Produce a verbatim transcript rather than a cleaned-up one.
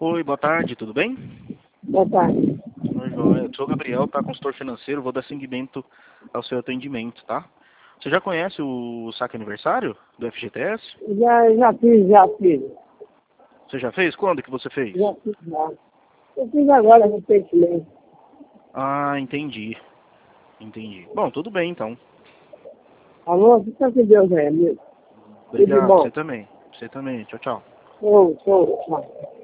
Oi, boa tarde, tudo bem? Boa tarde. Oi, joia. Eu sou o Gabriel, tá? Consultor financeiro, vou dar seguimento ao seu atendimento, tá? Você já conhece o saque aniversário do F G T S? Já, já fiz, já fiz. Você já fez? Quando que você fez? Já fiz, já. Eu fiz agora recentemente. Ah, entendi. Entendi. Bom, tudo bem então. Alô, fica com Deus aí, amigo. Tudo Obrigado, bom? você também. Você também. Tchau, tchau. Show, show. Tchau.